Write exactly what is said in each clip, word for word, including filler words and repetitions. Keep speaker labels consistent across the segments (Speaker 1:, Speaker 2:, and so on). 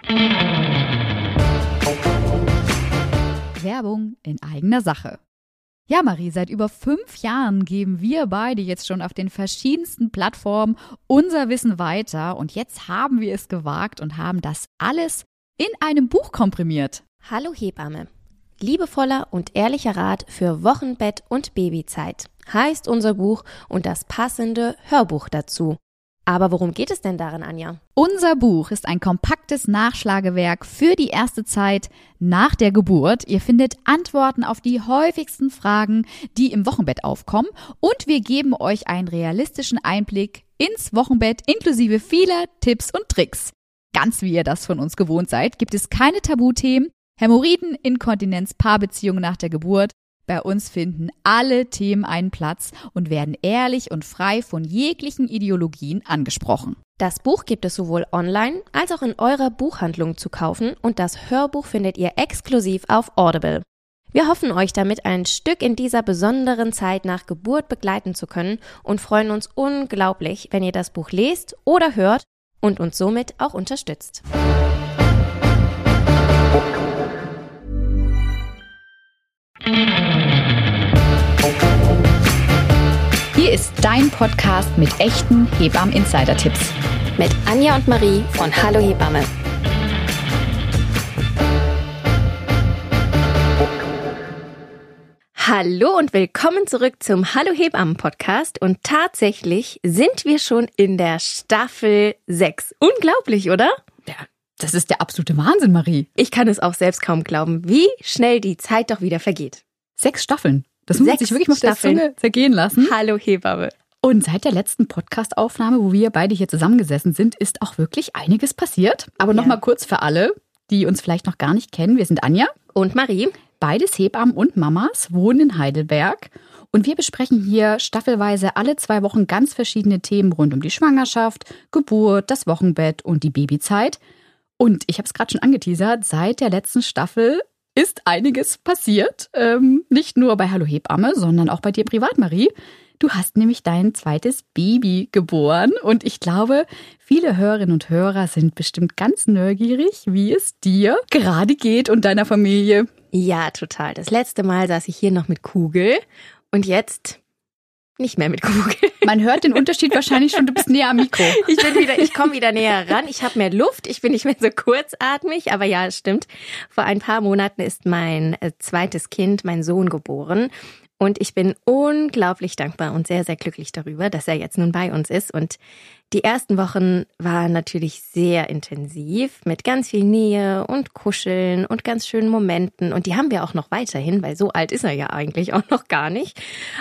Speaker 1: Werbung in eigener Sache. Ja, Marie, seit über fünf Jahren geben wir beide jetzt schon auf den verschiedensten Plattformen unser Wissen weiter. Und jetzt haben wir es gewagt und haben das alles in einem Buch komprimiert.
Speaker 2: Hallo Hebamme. Liebevoller und ehrlicher Rat für Wochenbett und Babyzeit heißt unser Buch und das passende Hörbuch dazu. Aber worum geht es denn darin, Anja?
Speaker 1: Unser Buch ist ein kompaktes Nachschlagewerk für die erste Zeit nach der Geburt. Ihr findet Antworten auf die häufigsten Fragen, die im Wochenbett aufkommen. Und wir geben euch einen realistischen Einblick ins Wochenbett inklusive vieler Tipps und Tricks. Ganz wie ihr das von uns gewohnt seid, gibt es keine Tabuthemen, Hämorrhoiden, Inkontinenz, Paarbeziehungen nach der Geburt. Bei uns finden alle Themen einen Platz und werden ehrlich und frei von jeglichen Ideologien angesprochen.
Speaker 2: Das Buch gibt es sowohl online als auch in eurer Buchhandlung zu kaufen und das Hörbuch findet ihr exklusiv auf Audible. Wir hoffen, euch damit ein Stück in dieser besonderen Zeit nach Geburt begleiten zu können und freuen uns unglaublich, wenn ihr das Buch lest oder hört und uns somit auch unterstützt.
Speaker 1: Hier ist dein Podcast mit echten Hebammen-Insider-Tipps.
Speaker 2: Mit Anja und Marie von Hallo Hebamme. Hallo und willkommen zurück zum Hallo Hebammen Podcast. Und tatsächlich sind wir schon in der Staffel sechs. Unglaublich, oder?
Speaker 1: Ja, das ist der absolute Wahnsinn, Marie.
Speaker 2: Ich kann es auch selbst kaum glauben, wie schnell die Zeit doch wieder vergeht.
Speaker 1: Sechs Staffeln. Das muss man sich wirklich mal auf der Zunge zergehen lassen.
Speaker 2: Hallo Hebamme.
Speaker 1: Und seit der letzten Podcast-Aufnahme, wo wir beide hier zusammengesessen sind, ist auch wirklich einiges passiert. Aber
Speaker 2: ja.
Speaker 1: Nochmal kurz für alle, die uns vielleicht noch gar nicht kennen. Wir sind Anja
Speaker 2: und Marie.
Speaker 1: Beides Hebammen und Mamas, wohnen in Heidelberg. Und wir besprechen hier staffelweise alle zwei Wochen ganz verschiedene Themen rund um die Schwangerschaft, Geburt, das Wochenbett und die Babyzeit. Und ich habe es gerade schon angeteasert, seit der letzten Staffel ist einiges passiert. Ähm, nicht nur bei Hallo Hebamme, sondern auch bei dir privat, Marie. Du hast nämlich dein zweites Baby geboren. Und ich glaube, viele Hörerinnen und Hörer sind bestimmt ganz neugierig, wie es dir gerade geht und deiner Familie.
Speaker 2: Ja, total. Das letzte Mal saß ich hier noch mit Kugel und jetzt nicht mehr mit Kugel.
Speaker 1: Man hört den Unterschied wahrscheinlich schon, du bist näher am Mikro.
Speaker 2: Ich bin wieder, ich komme wieder näher ran. Ich habe mehr Luft, ich bin nicht mehr so kurzatmig, aber ja, es stimmt. Vor ein paar Monaten ist mein zweites Kind, mein Sohn, geboren. Und ich bin unglaublich dankbar und sehr, sehr glücklich darüber, dass er jetzt nun bei uns ist. Und die ersten Wochen waren natürlich sehr intensiv mit ganz viel Nähe und Kuscheln und ganz schönen Momenten. Und die haben wir auch noch weiterhin, weil so alt ist er ja eigentlich auch noch gar nicht.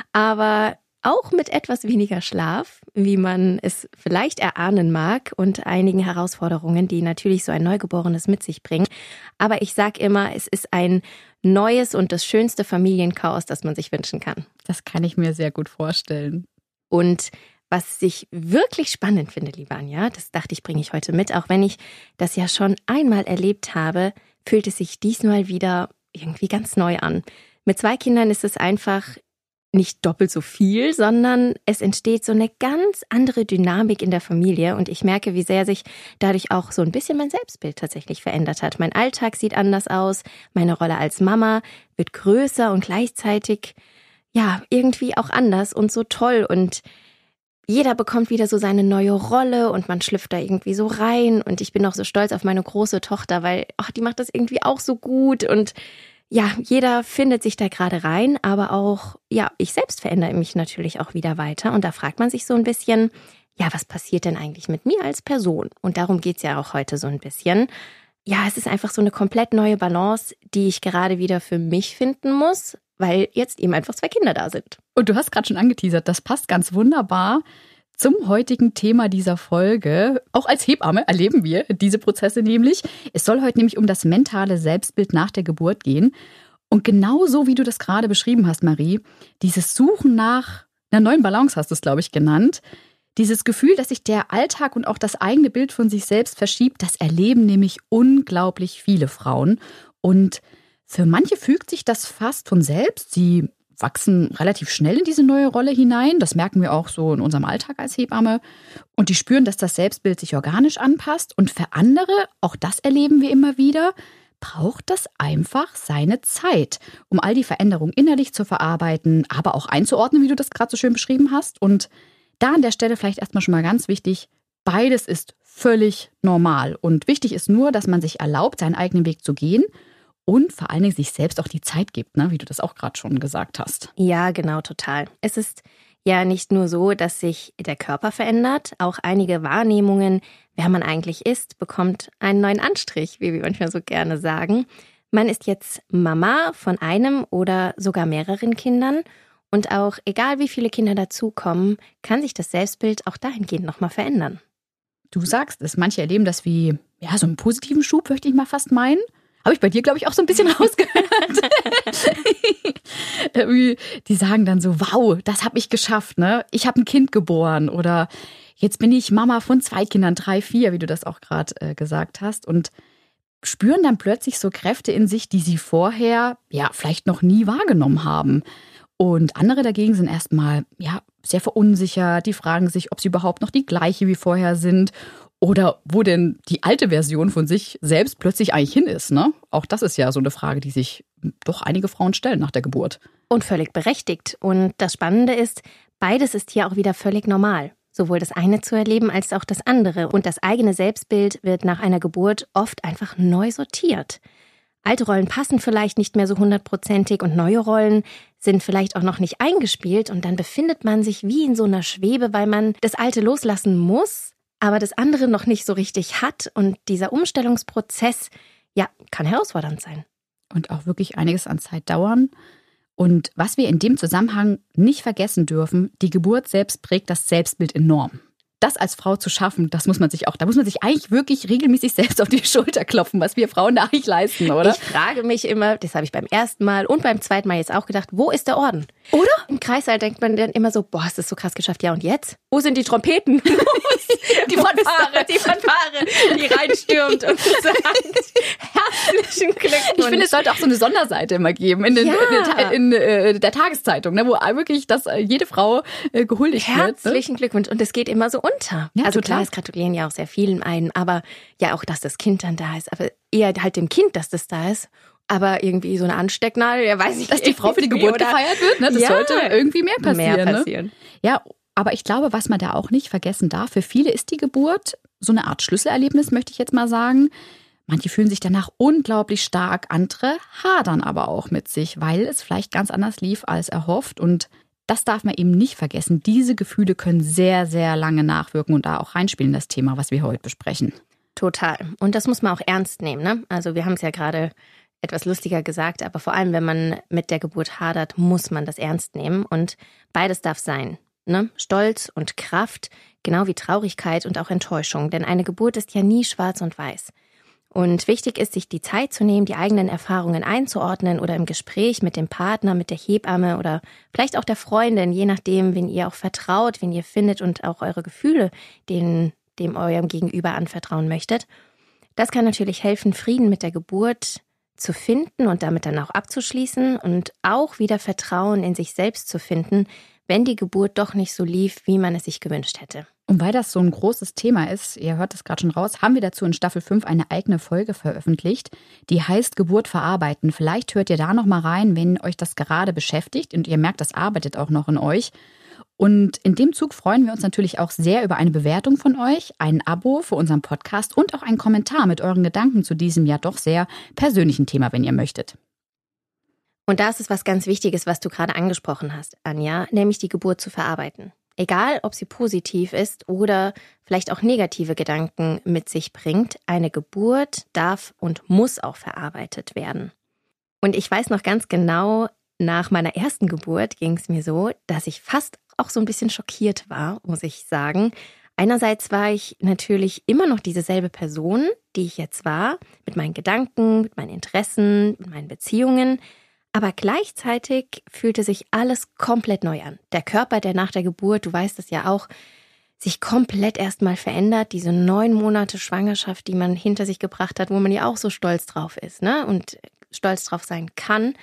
Speaker 2: Aber auch mit etwas weniger Schlaf, wie man es vielleicht erahnen mag und einigen Herausforderungen, die natürlich so ein Neugeborenes mit sich bringt. Aber ich sag immer, es ist ein neues und das schönste Familienchaos, das man sich wünschen kann.
Speaker 1: Das kann ich mir sehr gut vorstellen.
Speaker 2: Und was ich wirklich spannend finde, liebe Anja, das dachte ich, bringe ich heute mit, auch wenn ich das ja schon einmal erlebt habe, fühlt es sich diesmal wieder irgendwie ganz neu an. Mit zwei Kindern ist es einfach nicht doppelt so viel, sondern es entsteht so eine ganz andere Dynamik in der Familie und ich merke, wie sehr sich dadurch auch so ein bisschen mein Selbstbild tatsächlich verändert hat. Mein Alltag sieht anders aus, meine Rolle als Mama wird größer und gleichzeitig, ja, irgendwie auch anders und so toll und jeder bekommt wieder so seine neue Rolle und man schlüpft da irgendwie so rein und ich bin auch so stolz auf meine große Tochter, weil ach, die macht das irgendwie auch so gut und ja, jeder findet sich da gerade rein, aber auch, ja, ich selbst verändere mich natürlich auch wieder weiter. Und da fragt man sich so ein bisschen, ja, was passiert denn eigentlich mit mir als Person? Und darum geht's ja auch heute so ein bisschen. Ja, es ist einfach so eine komplett neue Balance, die ich gerade wieder für mich finden muss, weil jetzt eben einfach zwei Kinder da sind.
Speaker 1: Und du hast gerade schon angeteasert, das passt ganz wunderbar zum heutigen Thema dieser Folge. Auch als Hebamme erleben wir diese Prozesse nämlich. Es soll heute nämlich um das mentale Selbstbild nach der Geburt gehen. Und genauso wie du das gerade beschrieben hast, Marie, dieses Suchen nach einer neuen Balance hast du es, glaube ich, genannt. Dieses Gefühl, dass sich der Alltag und auch das eigene Bild von sich selbst verschiebt, das erleben nämlich unglaublich viele Frauen. Und für manche fügt sich das fast von selbst. Sie wachsen relativ schnell in diese neue Rolle hinein. Das merken wir auch so in unserem Alltag als Hebamme. Und die spüren, dass das Selbstbild sich organisch anpasst. Und für andere, auch das erleben wir immer wieder, braucht das einfach seine Zeit, um all die Veränderungen innerlich zu verarbeiten, aber auch einzuordnen, wie du das gerade so schön beschrieben hast. Und da an der Stelle vielleicht erstmal schon mal ganz wichtig, beides ist völlig normal. Und wichtig ist nur, dass man sich erlaubt, seinen eigenen Weg zu gehen und vor allen Dingen sich selbst auch die Zeit gibt, ne, wie du das auch gerade schon gesagt hast.
Speaker 2: Ja, genau, total. Es ist ja nicht nur so, dass sich der Körper verändert, auch einige Wahrnehmungen, wer man eigentlich ist, bekommt einen neuen Anstrich, wie wir manchmal so gerne sagen. Man ist jetzt Mama von einem oder sogar mehreren Kindern und auch egal wie viele Kinder dazukommen, kann sich das Selbstbild auch dahingehend nochmal verändern.
Speaker 1: Du sagst es, manche erleben das wie, ja, so einen positiven Schub, möchte ich mal fast meinen. Habe ich bei dir, glaube ich, auch so ein bisschen rausgehört. Die sagen dann so, wow, das habe ich geschafft, ne? Ich habe ein Kind geboren oder jetzt bin ich Mama von zwei Kindern, drei, vier, wie du das auch gerade äh, gesagt hast. Und spüren dann plötzlich so Kräfte in sich, die sie vorher ja vielleicht noch nie wahrgenommen haben. Und andere dagegen sind erstmal ja sehr verunsichert. Die fragen sich, ob sie überhaupt noch die gleiche wie vorher sind. Oder wo denn die alte Version von sich selbst plötzlich eigentlich hin ist, ne? Auch das ist ja so eine Frage, die sich doch einige Frauen stellen nach der Geburt.
Speaker 2: Und völlig berechtigt. Und das Spannende ist, beides ist hier auch wieder völlig normal. Sowohl das eine zu erleben als auch das andere. Und das eigene Selbstbild wird nach einer Geburt oft einfach neu sortiert. Alte Rollen passen vielleicht nicht mehr so hundertprozentig und neue Rollen sind vielleicht auch noch nicht eingespielt. Und dann befindet man sich wie in so einer Schwebe, weil man das Alte loslassen muss, aber das andere noch nicht so richtig hat. Und dieser Umstellungsprozess, ja, kann herausfordernd sein.
Speaker 1: Und auch wirklich einiges an Zeit dauern. Und was wir in dem Zusammenhang nicht vergessen dürfen, die Geburt selbst prägt das Selbstbild enorm. Das als Frau zu schaffen, das muss man sich auch, da muss man sich eigentlich wirklich regelmäßig selbst auf die Schulter klopfen, was wir Frauen da eigentlich leisten, oder?
Speaker 2: Ich frage mich immer, das habe ich beim ersten Mal und beim zweiten Mal jetzt auch gedacht, wo ist der Orden?
Speaker 1: Oder?
Speaker 2: Im Kreißsaal denkt man dann immer so, boah, hast du das so krass geschafft, ja und jetzt? Wo sind die Trompeten?
Speaker 1: die Fanfare,
Speaker 2: die Fanfare, die reinstürmt und sagt, herzlichen Glückwunsch.
Speaker 1: Ich finde, es sollte auch so eine Sonderseite immer geben in, den,
Speaker 2: ja.
Speaker 1: in, der, in, in der Tageszeitung, ne, wo wirklich das, jede Frau äh, gehuldigt
Speaker 2: herzlichen
Speaker 1: wird.
Speaker 2: Herzlichen ne? Glückwunsch. Und es geht immer so unter.
Speaker 1: Ja,
Speaker 2: also
Speaker 1: total.
Speaker 2: Klar, es gratulieren ja auch sehr vielen ein, aber ja auch, dass das Kind dann da ist. Aber eher halt dem Kind, dass das da ist. Aber irgendwie so eine Anstecknadel, ja weiß ich nicht.
Speaker 1: Dass die Frau für die Geburt
Speaker 2: oder?
Speaker 1: gefeiert wird, ne? Das
Speaker 2: ja,
Speaker 1: sollte irgendwie mehr passieren.
Speaker 2: Mehr passieren.
Speaker 1: Ne? Ja, aber ich glaube, was man da auch nicht vergessen darf, für viele ist die Geburt so eine Art Schlüsselerlebnis, möchte ich jetzt mal sagen. Manche fühlen sich danach unglaublich stark, andere hadern aber auch mit sich, weil es vielleicht ganz anders lief als erhofft. Und das darf man eben nicht vergessen. Diese Gefühle können sehr, sehr lange nachwirken und da auch reinspielen, das Thema, was wir heute besprechen.
Speaker 2: Total. Und das muss man auch ernst nehmen, ne? Also wir haben es ja gerade etwas lustiger gesagt, aber vor allem, wenn man mit der Geburt hadert, muss man das ernst nehmen. Und beides darf sein, ne? Stolz und Kraft, genau wie Traurigkeit und auch Enttäuschung. Denn eine Geburt ist ja nie schwarz und weiß. Und wichtig ist, sich die Zeit zu nehmen, die eigenen Erfahrungen einzuordnen oder im Gespräch mit dem Partner, mit der Hebamme oder vielleicht auch der Freundin, je nachdem, wen ihr auch vertraut, wen ihr findet und auch eure Gefühle den, dem eurem Gegenüber anvertrauen möchtet. Das kann natürlich helfen, Frieden mit der Geburt zu finden und damit dann auch abzuschließen und auch wieder Vertrauen in sich selbst zu finden, wenn die Geburt doch nicht so lief, wie man es sich gewünscht hätte.
Speaker 1: Und weil das so ein großes Thema ist, ihr hört es gerade schon raus, haben wir dazu in Staffel fünf eine eigene Folge veröffentlicht, die heißt Geburt verarbeiten. Vielleicht hört ihr da noch mal rein, wenn euch das gerade beschäftigt und ihr merkt, das arbeitet auch noch in euch. Und in dem Zug freuen wir uns natürlich auch sehr über eine Bewertung von euch, ein Abo für unseren Podcast und auch einen Kommentar mit euren Gedanken zu diesem ja doch sehr persönlichen Thema, wenn ihr möchtet.
Speaker 2: Und da ist es was ganz Wichtiges, was du gerade angesprochen hast, Anja, nämlich die Geburt zu verarbeiten. Egal, ob sie positiv ist oder vielleicht auch negative Gedanken mit sich bringt, eine Geburt darf und muss auch verarbeitet werden. Und ich weiß noch ganz genau, nach meiner ersten Geburt ging es mir so, dass ich fast auch so ein bisschen schockiert war, muss ich sagen. Einerseits war ich natürlich immer noch dieselbe Person, die ich jetzt war, mit meinen Gedanken, mit meinen Interessen, mit meinen Beziehungen. Aber gleichzeitig fühlte sich alles komplett neu an. Der Körper, der nach der Geburt, du weißt es ja auch, sich komplett erstmal verändert. Diese neun Monate Schwangerschaft, die man hinter sich gebracht hat, wo man ja auch so stolz drauf ist, ne? Und stolz drauf sein kann.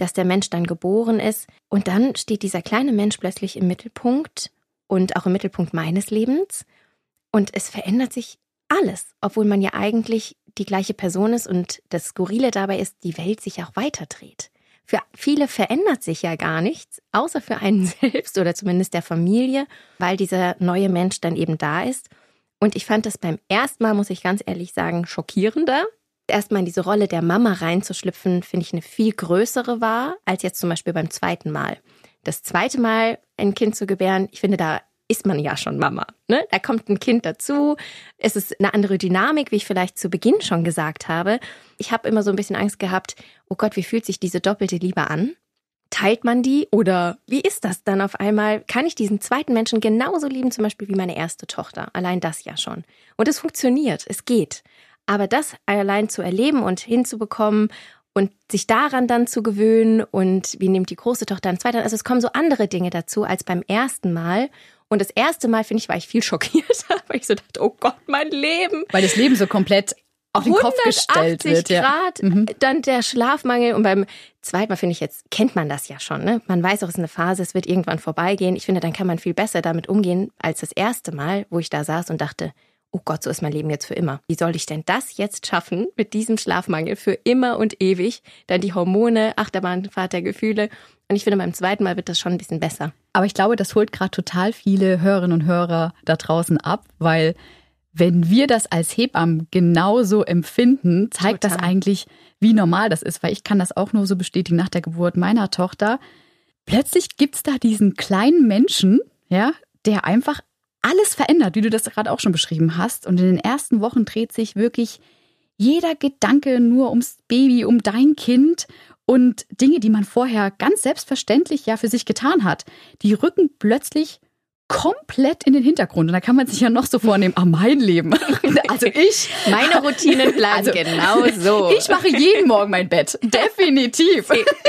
Speaker 2: dass der Mensch dann geboren ist. Und dann steht dieser kleine Mensch plötzlich im Mittelpunkt und auch im Mittelpunkt meines Lebens. Und es verändert sich alles, obwohl man ja eigentlich die gleiche Person ist. Und das Skurrile dabei ist, die Welt sich auch weiterdreht. Für viele verändert sich ja gar nichts, außer für einen selbst oder zumindest der Familie, weil dieser neue Mensch dann eben da ist. Und ich fand das beim ersten Mal, muss ich ganz ehrlich sagen, schockierender. Erstmal in diese Rolle der Mama reinzuschlüpfen, finde ich eine viel größere war, als jetzt zum Beispiel beim zweiten Mal. Das zweite Mal ein Kind zu gebären, ich finde, da ist man ja schon Mama. Ne? Da kommt ein Kind dazu. Es ist eine andere Dynamik, wie ich vielleicht zu Beginn schon gesagt habe. Ich habe immer so ein bisschen Angst gehabt, oh Gott, wie fühlt sich diese doppelte Liebe an? Teilt man die? Oder wie ist das dann auf einmal? Kann ich diesen zweiten Menschen genauso lieben, zum Beispiel wie meine erste Tochter? Allein das ja schon. Und es funktioniert, es geht. Aber das allein zu erleben und hinzubekommen und sich daran dann zu gewöhnen und wie nimmt die große Tochter an zweiter, also es kommen so andere Dinge dazu als beim ersten Mal. Und das erste Mal, finde ich, war ich viel schockiert, weil ich so dachte, oh Gott, mein Leben.
Speaker 1: Weil das Leben so komplett auf den Kopf gestellt wird.
Speaker 2: Grad,
Speaker 1: ja. Mhm.
Speaker 2: Dann der Schlafmangel. Und beim zweiten Mal, finde ich jetzt, kennt man das ja schon. Ne? Man weiß auch, es ist eine Phase, es wird irgendwann vorbeigehen. Ich finde, dann kann man viel besser damit umgehen als das erste Mal, wo ich da saß und dachte, oh Gott, so ist mein Leben jetzt für immer. Wie soll ich denn das jetzt schaffen mit diesem Schlafmangel für immer und ewig? Dann die Hormone, Achterbahnfahrt der Gefühle. Und ich finde, beim zweiten Mal wird das schon ein bisschen besser.
Speaker 1: Aber ich glaube, das holt gerade total viele Hörerinnen und Hörer da draußen ab, weil wenn wir das als Hebammen genauso empfinden, zeigt total. Das eigentlich, wie normal das ist. Weil ich kann das auch nur so bestätigen nach der Geburt meiner Tochter. Plötzlich gibt es da diesen kleinen Menschen, ja, der einfach alles verändert, wie du das gerade auch schon beschrieben hast. Und in den ersten Wochen dreht sich wirklich jeder Gedanke nur ums Baby, um dein Kind. Und Dinge, die man vorher ganz selbstverständlich ja für sich getan hat, die rücken plötzlich komplett in den Hintergrund. Und da kann man sich ja noch so vornehmen, ah, mein Leben. Also ich.
Speaker 2: Meine Routinen bleiben also, genau so.
Speaker 1: Ich mache jeden Morgen mein Bett. Definitiv.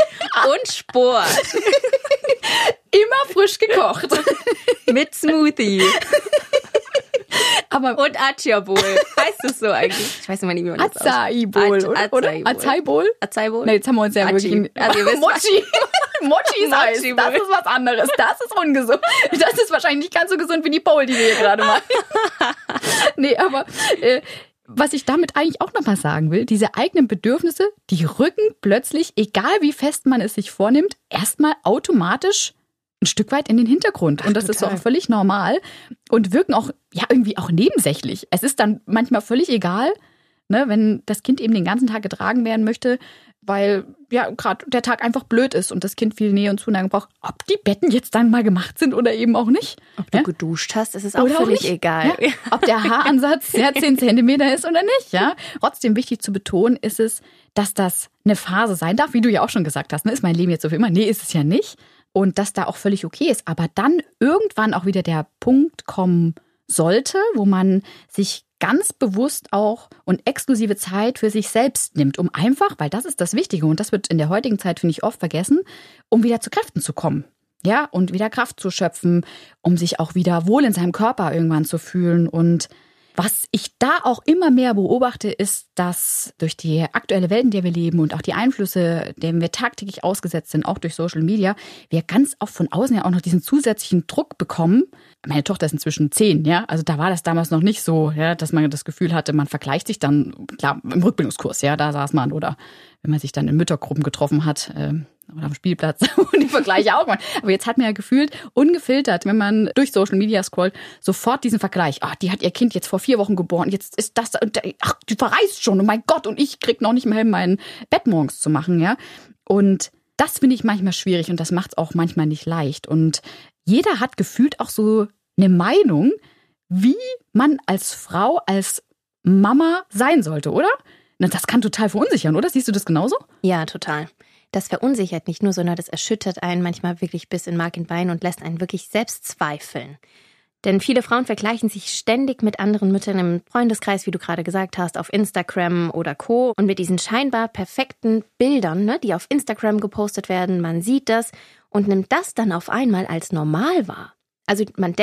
Speaker 2: Und Sport.
Speaker 1: Immer frisch gekocht.
Speaker 2: Mit Smoothie.
Speaker 1: Aber
Speaker 2: und Acai-Bowl. Heißt das so eigentlich? Ich weiß immer nicht, wie man das ausspricht.
Speaker 1: Acai-Bowl, oder? oder? Acai-Bowl?
Speaker 2: Acai-Bowl?
Speaker 1: Nee, jetzt haben wir uns ja
Speaker 2: Achi.
Speaker 1: wirklich...
Speaker 2: Also ihr wisst,
Speaker 1: Mochi. Mochi ist heiß. Das ist was anderes. Das ist ungesund. Das ist wahrscheinlich nicht ganz so gesund wie die Bowl, die wir hier gerade machen. Nee, aber... Äh, was ich damit eigentlich auch nochmal sagen will, diese eigenen Bedürfnisse, die rücken plötzlich, egal wie fest man es sich vornimmt, erstmal automatisch ein Stück weit in den Hintergrund. Und das Ach, ist so auch völlig normal und wirken auch ja irgendwie auch nebensächlich. Es ist dann manchmal völlig egal, ne, wenn das Kind eben den ganzen Tag getragen werden möchte, weil ja gerade der Tag einfach blöd ist und das Kind viel Nähe und Zuneigung braucht, ob die Betten jetzt dann mal gemacht sind oder eben auch nicht.
Speaker 2: Ob du
Speaker 1: ja?
Speaker 2: geduscht hast, ist es auch
Speaker 1: oder
Speaker 2: völlig
Speaker 1: auch
Speaker 2: egal.
Speaker 1: Ja? Ob der Haaransatz ja, zehn Zentimeter ist oder nicht. Ja? Trotzdem wichtig zu betonen ist es, dass das eine Phase sein darf, wie du ja auch schon gesagt hast. Ne? Ist mein Leben jetzt so für immer? Nee, ist es ja nicht. Und dass da auch völlig okay ist. Aber dann irgendwann auch wieder der Punkt kommen sollte, wo man sich ganz bewusst auch und exklusive Zeit für sich selbst nimmt, um einfach, weil das ist das Wichtige und das wird in der heutigen Zeit, finde ich, oft vergessen, um wieder zu Kräften zu kommen. Ja, und wieder Kraft zu schöpfen, um sich auch wieder wohl in seinem Körper irgendwann zu fühlen. Und was ich da auch immer mehr beobachte, ist, dass durch die aktuelle Welt, in der wir leben und auch die Einflüsse, denen wir tagtäglich ausgesetzt sind, auch durch Social Media, wir ganz oft von außen ja auch noch diesen zusätzlichen Druck bekommen. Meine Tochter ist inzwischen zehn, ja, also da war das damals noch nicht so, ja, dass man das Gefühl hatte, man vergleicht sich dann, klar, im Rückbildungskurs, ja, da saß man oder wenn man sich dann in Müttergruppen getroffen hat, äh, oder am Spielplatz und die Vergleiche auch mal. Aber jetzt hat man ja gefühlt ungefiltert, wenn man durch Social Media scrollt, sofort diesen Vergleich. Ach, die hat ihr Kind jetzt vor vier Wochen geboren, jetzt ist das, ach, die verreist schon, oh mein Gott, und ich krieg noch nicht mal hin, mein Bett morgens zu machen, ja. Und das finde ich manchmal schwierig und das macht es auch manchmal nicht leicht. Und jeder hat gefühlt auch so eine Meinung, wie man als Frau, als Mama sein sollte, oder? Das kann total verunsichern, oder? Siehst du das genauso?
Speaker 2: Ja, total. Das verunsichert nicht nur, sondern das erschüttert einen manchmal wirklich bis in Mark und Bein und lässt einen wirklich selbst zweifeln. Denn viele Frauen vergleichen sich ständig mit anderen Müttern im Freundeskreis, wie du gerade gesagt hast, auf Instagram oder Co. Und mit diesen scheinbar perfekten Bildern, ne, die auf Instagram gepostet werden, man sieht das und nimmt das dann auf einmal als normal wahr. Also man denkt,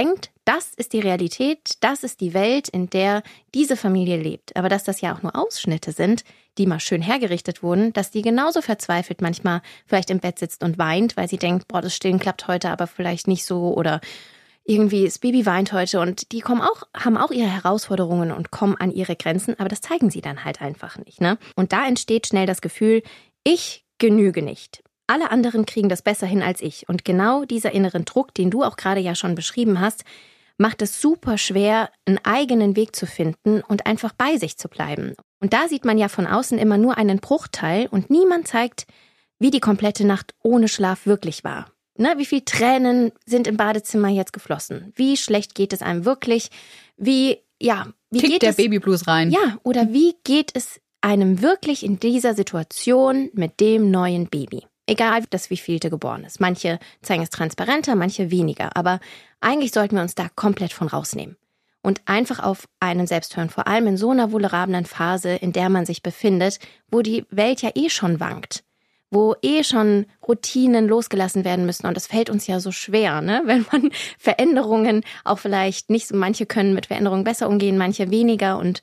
Speaker 2: Das ist die Realität, das ist die Welt, in der diese Familie lebt. Aber dass das ja auch nur Ausschnitte sind, die mal schön hergerichtet wurden, dass die genauso verzweifelt manchmal vielleicht im Bett sitzt und weint, weil sie denkt, boah, das Stillen klappt heute aber vielleicht nicht so oder irgendwie das Baby weint heute und die kommen auch, haben auch ihre Herausforderungen und kommen an ihre Grenzen, aber das zeigen sie dann halt einfach nicht, ne? Und da entsteht schnell das Gefühl, ich genüge nicht. Alle anderen kriegen das besser hin als ich. Und genau dieser inneren Druck, den du auch gerade ja schon beschrieben hast, macht es super schwer, einen eigenen Weg zu finden und einfach bei sich zu bleiben. Und da sieht man ja von außen immer nur einen Bruchteil und niemand zeigt, wie die komplette Nacht ohne Schlaf wirklich war. Ne, wie viele Tränen sind im Badezimmer jetzt geflossen? Wie schlecht geht es einem wirklich? Wie, ja, wie
Speaker 1: Tickt
Speaker 2: geht
Speaker 1: der
Speaker 2: es,
Speaker 1: Babyblues rein?
Speaker 2: Ja, oder wie geht es einem wirklich in dieser Situation mit dem neuen Baby? Egal, das wievielte geboren ist. Manche zeigen es transparenter, manche weniger. Aber eigentlich sollten wir uns da komplett von rausnehmen. Und einfach auf einen selbst hören. Vor allem in so einer vulnerablen Phase, in der man sich befindet, wo die Welt ja eh schon wankt. Wo eh schon Routinen losgelassen werden müssen. Und das fällt uns ja so schwer, ne? Wenn man Veränderungen auch vielleicht nicht so, manche können mit Veränderungen besser umgehen, manche weniger. Und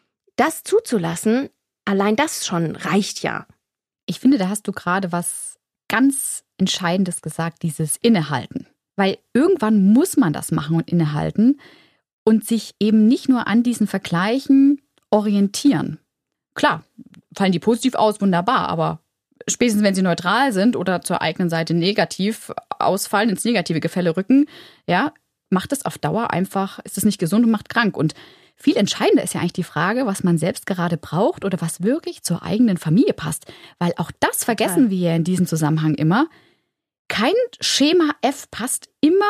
Speaker 2: das zuzulassen, allein das schon reicht ja.
Speaker 1: Ich finde, da hast du gerade was ganz Entscheidendes gesagt, dieses Innehalten. Weil irgendwann muss man das machen und innehalten und sich eben nicht nur an diesen Vergleichen orientieren. Klar, fallen die positiv aus, wunderbar, aber spätestens wenn sie neutral sind oder zur eigenen Seite negativ ausfallen, ins negative Gefälle rücken, ja, macht es auf Dauer einfach, ist es nicht gesund und macht krank. Und viel entscheidender ist ja eigentlich die Frage, was man selbst gerade braucht oder was wirklich zur eigenen Familie passt. Weil auch das vergessen ja. wir ja in diesem Zusammenhang immer. Kein Schema F passt immer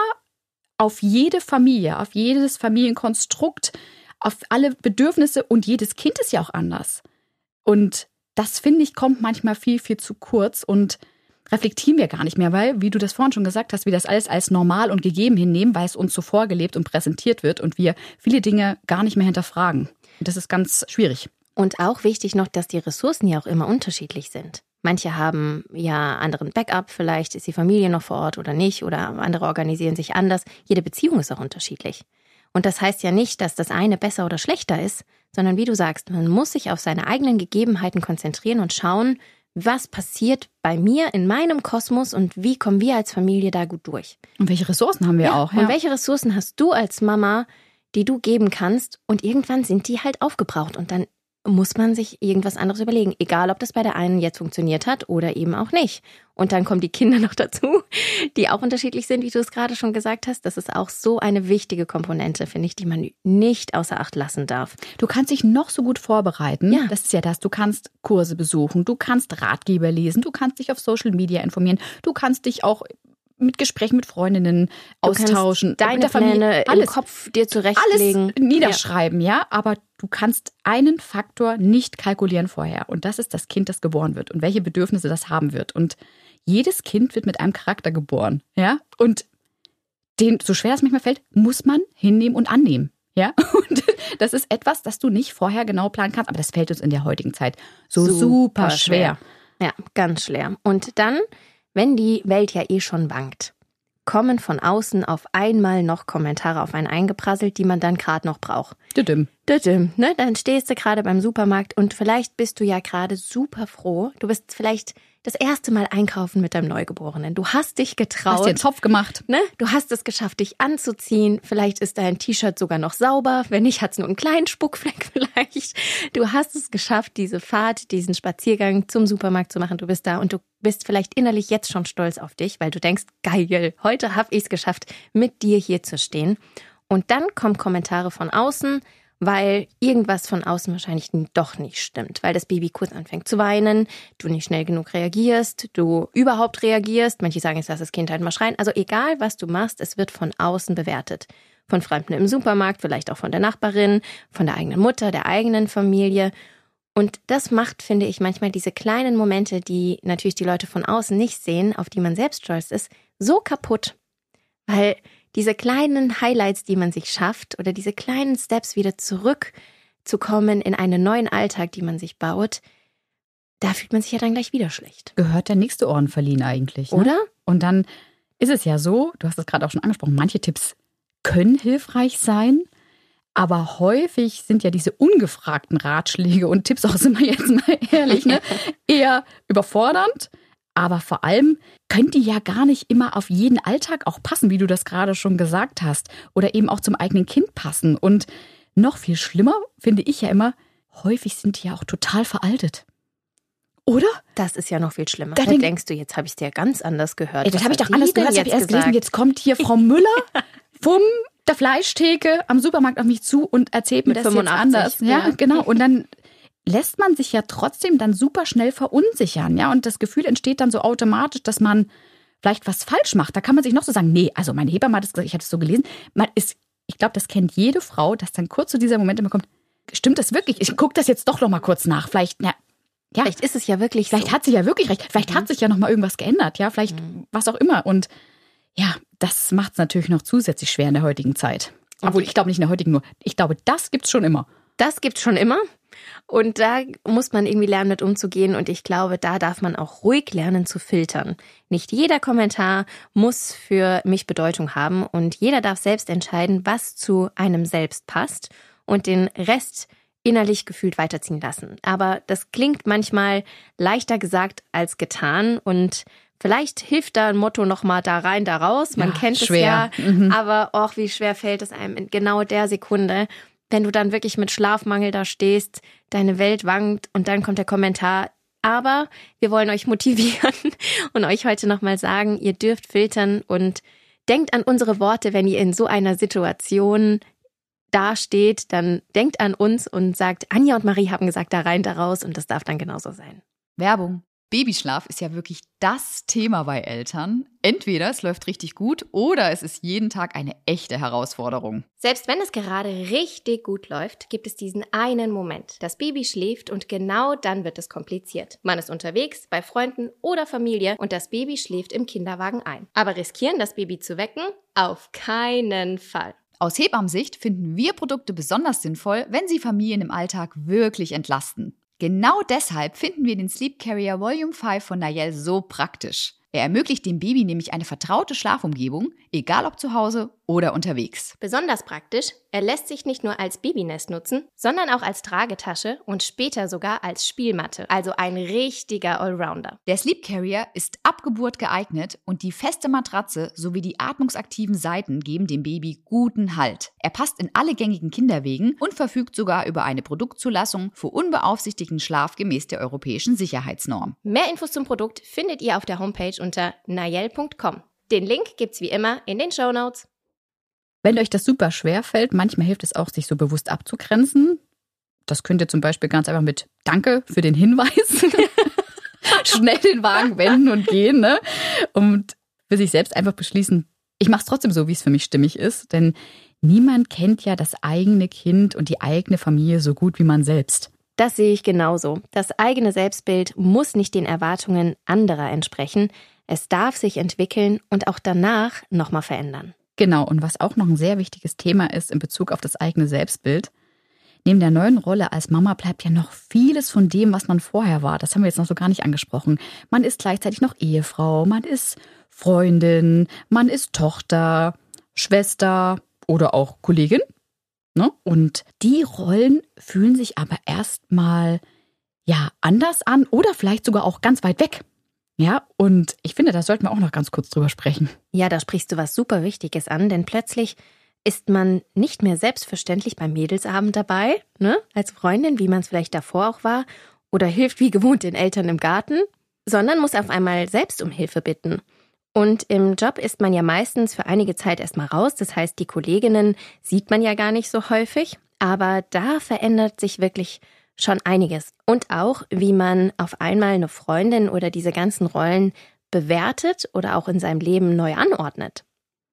Speaker 1: auf jede Familie, auf jedes Familienkonstrukt, auf alle Bedürfnisse und jedes Kind ist ja auch anders. Und das, finde ich, kommt manchmal viel, viel zu kurz und reflektieren wir gar nicht mehr, weil, wie du das vorhin schon gesagt hast, wir das alles als normal und gegeben hinnehmen, weil es uns so vorgelebt und präsentiert wird und wir viele Dinge gar nicht mehr hinterfragen. Und das ist ganz schwierig.
Speaker 2: Und auch wichtig noch, dass die Ressourcen ja auch immer unterschiedlich sind. Manche haben ja anderen Backup, vielleicht ist die Familie noch vor Ort oder nicht oder andere organisieren sich anders. Jede Beziehung ist auch unterschiedlich. Und das heißt ja nicht, dass das eine besser oder schlechter ist, sondern wie du sagst, man muss sich auf seine eigenen Gegebenheiten konzentrieren und schauen, was passiert bei mir in meinem Kosmos und wie kommen wir als Familie da gut durch.
Speaker 1: Und welche Ressourcen haben wir
Speaker 2: ja,
Speaker 1: auch. Ja.
Speaker 2: Und welche Ressourcen hast du als Mama, die du geben kannst und irgendwann sind die halt aufgebraucht und dann muss man sich irgendwas anderes überlegen. Egal, ob das bei der einen jetzt funktioniert hat oder eben auch nicht. Und dann kommen die Kinder noch dazu, die auch unterschiedlich sind, wie du es gerade schon gesagt hast. Das ist auch so eine wichtige Komponente, finde ich, die man nicht außer Acht lassen darf.
Speaker 1: Du kannst dich noch so gut vorbereiten.
Speaker 2: Ja.
Speaker 1: Das ist ja das. Du kannst Kurse besuchen, du kannst Ratgeber lesen, du kannst dich auf Social Media informieren, du kannst dich auch mit Gesprächen mit Freundinnen austauschen.
Speaker 2: Deine
Speaker 1: mit der Familie,
Speaker 2: Pläne
Speaker 1: alles,
Speaker 2: im Kopf dir zurechtlegen.
Speaker 1: Alles niederschreiben, ja. ja. Aber du kannst einen Faktor nicht kalkulieren vorher. Und das ist das Kind, das geboren wird. Und welche Bedürfnisse das haben wird. Und jedes Kind wird mit einem Charakter geboren, ja. Und den, so schwer es manchmal fällt, muss man hinnehmen und annehmen. Ja, und das ist etwas, das du nicht vorher genau planen kannst. Aber das fällt uns in der heutigen Zeit so super, super schwer.
Speaker 2: schwer. Ja, ganz schwer. Und dann, wenn die Welt ja eh schon wankt, kommen von außen auf einmal noch Kommentare auf einen eingeprasselt, die man dann gerade noch braucht.
Speaker 1: Düdüm.
Speaker 2: Düdüm, ne? Dann stehst du gerade beim Supermarkt und vielleicht bist du ja gerade super froh. Du bist vielleicht das erste Mal einkaufen mit deinem Neugeborenen. Du hast dich getraut.
Speaker 1: Hast dir einen Zopf gemacht.
Speaker 2: Ne? Du hast es geschafft, dich anzuziehen. Vielleicht ist dein T-Shirt sogar noch sauber. Wenn nicht, hat es nur einen kleinen Spuckfleck vielleicht. Du hast es geschafft, diese Fahrt, diesen Spaziergang zum Supermarkt zu machen. Du bist da und du bist vielleicht innerlich jetzt schon stolz auf dich, weil du denkst, geil, heute habe ich es geschafft, mit dir hier zu stehen. Und dann kommen Kommentare von außen, weil irgendwas von außen wahrscheinlich doch nicht stimmt, weil das Baby kurz anfängt zu weinen, du nicht schnell genug reagierst, du überhaupt reagierst. Manche sagen, jetzt lass das Kind halt mal schreien. Also egal, was du machst, es wird von außen bewertet. Von Fremden im Supermarkt, vielleicht auch von der Nachbarin, von der eigenen Mutter, der eigenen Familie. Und das macht, finde ich, manchmal diese kleinen Momente, die natürlich die Leute von außen nicht sehen, auf die man selbst stolz ist, so kaputt. Weil diese kleinen Highlights, die man sich schafft oder diese kleinen Steps wieder zurückzukommen in einen neuen Alltag, die man sich baut, da fühlt man sich ja dann gleich wieder schlecht.
Speaker 1: Gehört der nächste Ohren verliehen eigentlich. Ne?
Speaker 2: Oder?
Speaker 1: Und dann ist es ja so, du hast es gerade auch schon angesprochen, manche Tipps können hilfreich sein. Aber häufig sind ja diese ungefragten Ratschläge und Tipps, auch sind wir jetzt mal ehrlich, ne, eher überfordernd. Aber vor allem können die ja gar nicht immer auf jeden Alltag auch passen, wie du das gerade schon gesagt hast. Oder eben auch zum eigenen Kind passen. Und noch viel schlimmer finde ich ja immer, häufig sind die ja auch total veraltet. Oder?
Speaker 2: Das ist ja noch viel schlimmer.
Speaker 1: Da
Speaker 2: Da
Speaker 1: denk-
Speaker 2: denkst du, jetzt habe ich es dir ganz anders gehört.
Speaker 1: Ey, das
Speaker 2: Was
Speaker 1: habe ich
Speaker 2: hat
Speaker 1: doch anders
Speaker 2: die denn
Speaker 1: gehört, das habe ich erst
Speaker 2: gesagt?
Speaker 1: gelesen. Jetzt kommt hier Frau Müller vom der Fleischtheke am Supermarkt auf mich zu und erzählt mir
Speaker 2: Mit
Speaker 1: das
Speaker 2: fünfundachtzig,
Speaker 1: jetzt anders. Ja,
Speaker 2: ja.
Speaker 1: genau. Und dann lässt man sich ja trotzdem dann super schnell verunsichern. Ja, und das Gefühl entsteht dann so automatisch, dass man vielleicht was falsch macht. Da kann man sich noch so sagen, nee, also meine Hebamme hat es gesagt, ich habe es so gelesen. Man ist, ich glaube, das kennt jede Frau, dass dann kurz zu dieser Moment immer kommt, stimmt das wirklich? Ich gucke das jetzt doch noch mal kurz nach. Vielleicht, ja, ja.
Speaker 2: Vielleicht ist es ja wirklich
Speaker 1: Vielleicht
Speaker 2: so.
Speaker 1: hat sie ja wirklich recht. Vielleicht
Speaker 2: Mhm.
Speaker 1: hat sich ja noch mal irgendwas geändert. Ja, vielleicht
Speaker 2: Mhm.
Speaker 1: was auch immer. Und ja, das macht es natürlich noch zusätzlich schwer in der heutigen Zeit. Obwohl, ich glaube nicht in der heutigen nur. Ich glaube, das gibt's schon immer.
Speaker 2: Das gibt's schon immer. Und da muss man irgendwie lernen, mit umzugehen. Und ich glaube, da darf man auch ruhig lernen zu filtern. Nicht jeder Kommentar muss für mich Bedeutung haben. Und jeder darf selbst entscheiden, was zu einem selbst passt. Und den Rest innerlich gefühlt weiterziehen lassen. Aber das klingt manchmal leichter gesagt als getan. Und vielleicht hilft da ein Motto nochmal da rein, da raus. Man
Speaker 1: Ja,
Speaker 2: kennt
Speaker 1: schwer.
Speaker 2: es ja.
Speaker 1: Mhm.
Speaker 2: Aber auch wie schwer fällt es einem in genau der Sekunde, wenn du dann wirklich mit Schlafmangel da stehst, deine Welt wankt und dann kommt der Kommentar. Aber wir wollen euch motivieren und euch heute nochmal sagen, ihr dürft filtern und denkt an unsere Worte, wenn ihr in so einer Situation dasteht, dann denkt an uns und sagt, Anja und Marie haben gesagt, da rein, da raus und das darf dann genauso sein.
Speaker 3: Werbung. Babyschlaf ist ja wirklich das Thema bei Eltern. Entweder es läuft richtig gut oder es ist jeden Tag eine echte Herausforderung.
Speaker 2: Selbst wenn es gerade richtig gut läuft, gibt es diesen einen Moment. Das Baby schläft und genau dann wird es kompliziert. Man ist unterwegs, bei Freunden oder Familie und das Baby schläft im Kinderwagen ein. Aber riskieren, das Baby zu wecken? Auf keinen Fall.
Speaker 3: Aus Hebammensicht finden wir Produkte besonders sinnvoll, wenn sie Familien im Alltag wirklich entlasten. Genau deshalb finden wir den Sleep Carrier Volume fünf von Nayel so praktisch. Er ermöglicht dem Baby nämlich eine vertraute Schlafumgebung, egal ob zu Hause oder unterwegs.
Speaker 2: Besonders praktisch, er lässt sich nicht nur als Babynest nutzen, sondern auch als Tragetasche und später sogar als Spielmatte. Also ein richtiger Allrounder.
Speaker 3: Der Sleep Carrier ist ab Geburt geeignet und die feste Matratze sowie die atmungsaktiven Seiten geben dem Baby guten Halt. Er passt in alle gängigen Kinderwegen und verfügt sogar über eine Produktzulassung für unbeaufsichtigten Schlaf gemäß der europäischen Sicherheitsnorm.
Speaker 2: Mehr Infos zum Produkt findet ihr auf der Homepage unter nayel punkt com. Den Link gibt's wie immer in den Shownotes.
Speaker 1: Wenn euch das super schwer fällt, manchmal hilft es auch, sich so bewusst abzugrenzen. Das könnt ihr zum Beispiel ganz einfach mit Danke für den Hinweis schnell den Wagen wenden und gehen, ne? Und für sich selbst einfach beschließen, ich mache es trotzdem so, wie es für mich stimmig ist. Denn niemand kennt ja das eigene Kind und die eigene Familie so gut wie man selbst.
Speaker 2: Das sehe ich genauso. Das eigene Selbstbild muss nicht den Erwartungen anderer entsprechen. Es darf sich entwickeln und auch danach nochmal verändern.
Speaker 1: Genau, und was auch noch ein sehr wichtiges Thema ist in Bezug auf das eigene Selbstbild. Neben der neuen Rolle als Mama bleibt ja noch vieles von dem, was man vorher war. Das haben wir jetzt noch so gar nicht angesprochen. Man ist gleichzeitig noch Ehefrau, man ist Freundin, man ist Tochter, Schwester oder auch Kollegin. Ne? Und die Rollen fühlen sich aber erstmal ja anders an oder vielleicht sogar auch ganz weit weg. Ja, und ich finde, da sollten wir auch noch ganz kurz drüber sprechen.
Speaker 2: Ja, da sprichst du was super Wichtiges an, denn plötzlich ist man nicht mehr selbstverständlich beim Mädelsabend dabei, ne, als Freundin, wie man es vielleicht davor auch war, oder hilft wie gewohnt den Eltern im Garten, sondern muss auf einmal selbst um Hilfe bitten. Und im Job ist man ja meistens für einige Zeit erstmal raus, das heißt, die Kolleginnen sieht man ja gar nicht so häufig, aber da verändert sich wirklich schon einiges. Und auch, wie man auf einmal eine Freundin oder diese ganzen Rollen bewertet oder auch in seinem Leben neu anordnet.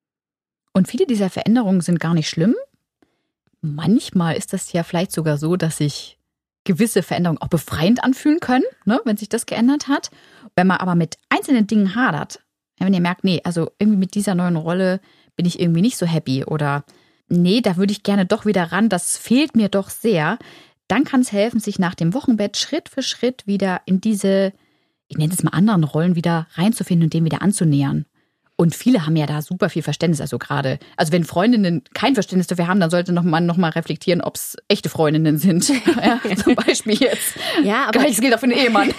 Speaker 1: Und viele dieser Veränderungen sind gar nicht schlimm. Manchmal ist das ja vielleicht sogar so, dass sich gewisse Veränderungen auch befreiend anfühlen können, ne, wenn sich das geändert hat. Wenn man aber mit einzelnen Dingen hadert, wenn ihr merkt, nee, also irgendwie mit dieser neuen Rolle bin ich irgendwie nicht so happy oder nee, da würde ich gerne doch wieder ran, das fehlt mir doch sehr, dann kann es helfen, sich nach dem Wochenbett Schritt für Schritt wieder in diese, ich nenne es mal anderen Rollen, wieder reinzufinden und dem wieder anzunähern. Und viele haben ja da super viel Verständnis, also gerade, also wenn Freundinnen kein Verständnis dafür haben, dann sollte noch man noch mal reflektieren, ob es echte Freundinnen sind. Ja, zum Beispiel jetzt.
Speaker 2: Ja, aber
Speaker 1: das gilt auch für den Ehemann.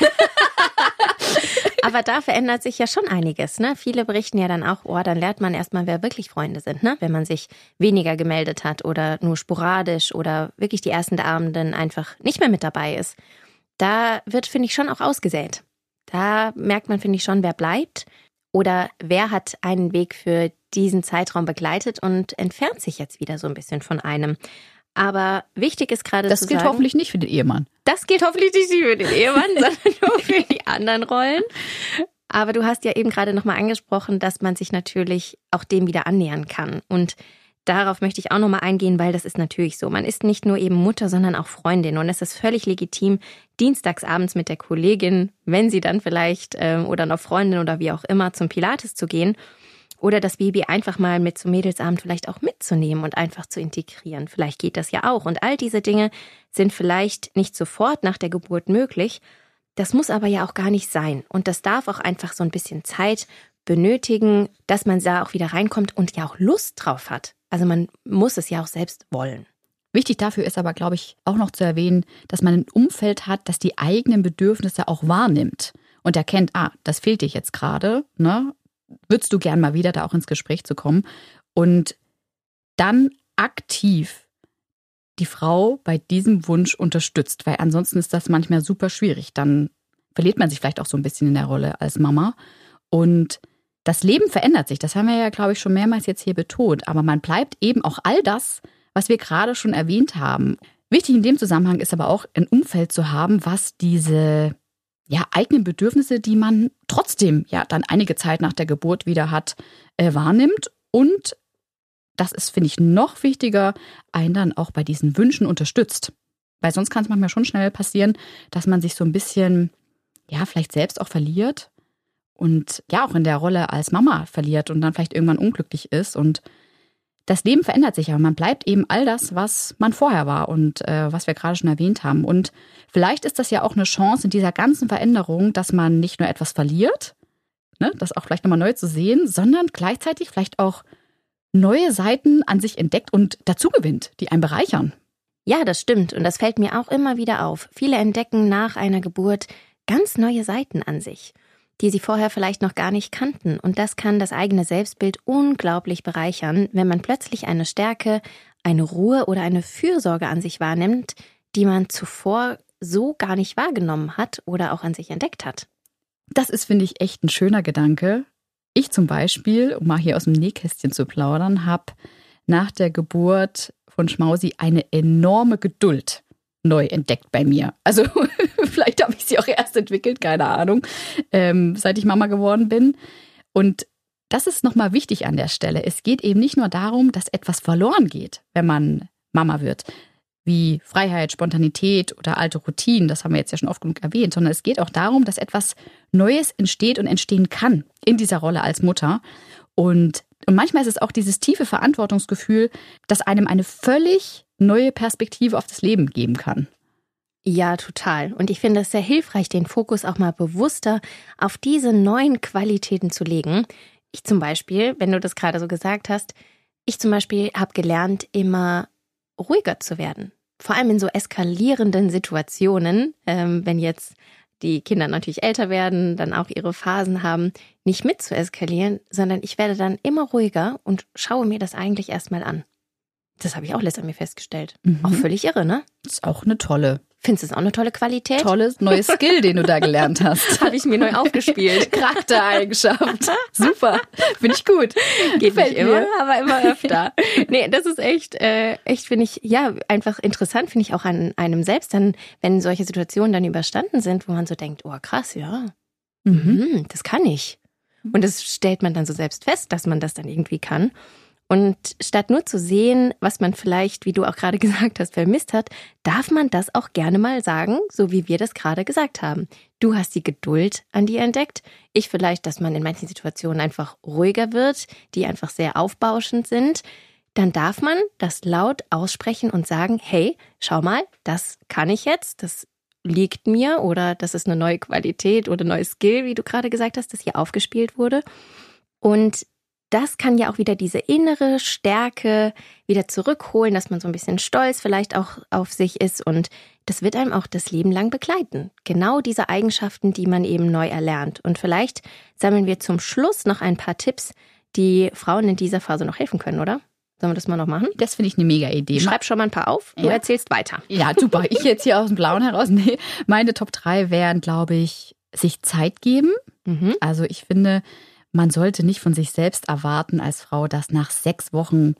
Speaker 2: Aber da verändert sich ja schon einiges, ne? Viele berichten ja dann auch, oh, dann lernt man erstmal, wer wirklich Freunde sind, ne? Wenn man sich weniger gemeldet hat oder nur sporadisch oder wirklich die ersten Abenden einfach nicht mehr mit dabei ist. Da wird, finde ich, schon auch ausgesät. Da merkt man, finde ich, schon, wer bleibt. Oder wer hat einen Weg für diesen Zeitraum begleitet und entfernt sich jetzt wieder so ein bisschen von einem. Aber wichtig ist gerade
Speaker 1: das
Speaker 2: zu
Speaker 1: gilt
Speaker 2: sagen,
Speaker 1: hoffentlich nicht für den Ehemann.
Speaker 2: Das gilt hoffentlich nicht für den Ehemann, sondern nur für die anderen Rollen. Aber du hast ja eben gerade nochmal angesprochen, dass man sich natürlich auch dem wieder annähern kann. Und darauf möchte ich auch nochmal eingehen, weil das ist natürlich so. Man ist nicht nur eben Mutter, sondern auch Freundin. Und es ist völlig legitim, dienstagsabends mit der Kollegin, wenn sie dann vielleicht ähm, oder noch Freundin oder wie auch immer zum Pilates zu gehen oder das Baby einfach mal mit zum Mädelsabend vielleicht auch mitzunehmen und einfach zu integrieren. Vielleicht geht das ja auch. Und all diese Dinge sind vielleicht nicht sofort nach der Geburt möglich. Das muss aber ja auch gar nicht sein. Und das darf auch einfach so ein bisschen Zeit benötigen, dass man da auch wieder reinkommt und ja auch Lust drauf hat. Also man muss es ja auch selbst wollen.
Speaker 1: Wichtig dafür ist aber, glaube ich, auch noch zu erwähnen, dass man ein Umfeld hat, das die eigenen Bedürfnisse auch wahrnimmt und erkennt, ah, das fehlt dir jetzt gerade, ne? Würdest du gern mal wieder da auch ins Gespräch zu kommen und dann aktiv die Frau bei diesem Wunsch unterstützt, weil ansonsten ist das manchmal super schwierig. Dann verliert man sich vielleicht auch so ein bisschen in der Rolle als Mama und das Leben verändert sich, das haben wir ja, glaube ich, schon mehrmals jetzt hier betont, aber man bleibt eben auch all das, was wir gerade schon erwähnt haben. Wichtig in dem Zusammenhang ist aber auch, ein Umfeld zu haben, was diese ja, eigenen Bedürfnisse, die man trotzdem ja dann einige Zeit nach der Geburt wieder hat, äh, wahrnimmt. Und das ist, finde ich, noch wichtiger, einen dann auch bei diesen Wünschen unterstützt. Weil sonst kann es manchmal schon schnell passieren, dass man sich so ein bisschen, ja, vielleicht selbst auch verliert und ja auch in der Rolle als Mama verliert und dann vielleicht irgendwann unglücklich ist. Und das Leben verändert sich, aber man bleibt eben all das, was man vorher war und äh, was wir gerade schon erwähnt haben. Und vielleicht ist das ja auch eine Chance in dieser ganzen Veränderung, dass man nicht nur etwas verliert, ne, das auch vielleicht nochmal neu zu sehen, sondern gleichzeitig vielleicht auch neue Seiten an sich entdeckt und dazu gewinnt, die einen bereichern.
Speaker 2: Ja, das stimmt. Und das fällt mir auch immer wieder auf. Viele entdecken nach einer Geburt ganz neue Seiten an sich, die sie vorher vielleicht noch gar nicht kannten. Und das kann das eigene Selbstbild unglaublich bereichern, wenn man plötzlich eine Stärke, eine Ruhe oder eine Fürsorge an sich wahrnimmt, die man zuvor so gar nicht wahrgenommen hat oder auch an sich entdeckt hat.
Speaker 1: Das ist, finde ich, echt ein schöner Gedanke. Ich zum Beispiel, um mal hier aus dem Nähkästchen zu plaudern, habe nach der Geburt von Schmausi eine enorme Geduld neu entdeckt bei mir. Also vielleicht habe ich sie auch erst entwickelt, keine Ahnung, ähm, seit ich Mama geworden bin. Und das ist nochmal wichtig an der Stelle. Es geht eben nicht nur darum, dass etwas verloren geht, wenn man Mama wird, wie Freiheit, Spontanität oder alte Routinen, das haben wir jetzt ja schon oft genug erwähnt, sondern es geht auch darum, dass etwas Neues entsteht und entstehen kann in dieser Rolle als Mutter. Und, und manchmal ist es auch dieses tiefe Verantwortungsgefühl, das einem eine völlig neue Perspektive auf das Leben geben kann.
Speaker 2: Ja, total. Und ich finde es sehr hilfreich, den Fokus auch mal bewusster auf diese neuen Qualitäten zu legen. Ich zum Beispiel, wenn du das gerade so gesagt hast, ich zum Beispiel habe gelernt, immer ruhiger zu werden. Vor allem in so eskalierenden Situationen, ähm, wenn jetzt die Kinder natürlich älter werden, dann auch ihre Phasen haben, nicht mit zu eskalieren, sondern ich werde dann immer ruhiger und schaue mir das eigentlich erstmal an. Das habe ich auch letztens an mir festgestellt. Mhm. Auch völlig irre, ne?
Speaker 1: Das ist auch eine tolle.
Speaker 2: Findest du es auch eine tolle Qualität?
Speaker 1: Tolles neues Skill, den du da gelernt hast.
Speaker 2: Habe ich mir neu aufgespielt.
Speaker 1: Charaktereigenschaft. Super. Finde ich gut.
Speaker 2: Geht nicht immer, aber immer öfter. Nee, das ist echt, äh, echt finde ich, ja, einfach interessant, finde ich auch an einem selbst dann, wenn solche Situationen dann überstanden sind, wo man so denkt, oh krass, ja, mhm. Mhm, das kann ich. Und das stellt man dann so selbst fest, dass man das dann irgendwie kann. Und statt nur zu sehen, was man vielleicht, wie du auch gerade gesagt hast, vermisst hat, darf man das auch gerne mal sagen, so wie wir das gerade gesagt haben. Du hast die Geduld an dir entdeckt. Ich vielleicht, dass man in manchen Situationen einfach ruhiger wird, die einfach sehr aufbauschend sind. Dann darf man das laut aussprechen und sagen, hey, schau mal, das kann ich jetzt, das liegt mir oder das ist eine neue Qualität oder neues Skill, wie du gerade gesagt hast, das hier aufgespielt wurde. Und das kann ja auch wieder diese innere Stärke wieder zurückholen, dass man so ein bisschen stolz vielleicht auch auf sich ist. Und das wird einem auch das Leben lang begleiten. Genau diese Eigenschaften, die man eben neu erlernt. Und vielleicht sammeln wir zum Schluss noch ein paar Tipps, die Frauen in dieser Phase noch helfen können, oder? Sollen wir das mal noch machen?
Speaker 1: Das finde ich eine mega Idee.
Speaker 2: Schreib schon mal ein paar auf, du ja. erzählst weiter.
Speaker 1: Ja, super. Ich jetzt hier aus dem Blauen heraus. Nee, meine Top drei wären, glaube ich, sich Zeit geben. Mhm. Also ich finde, man sollte nicht von sich selbst erwarten als Frau, dass nach sechs Wochen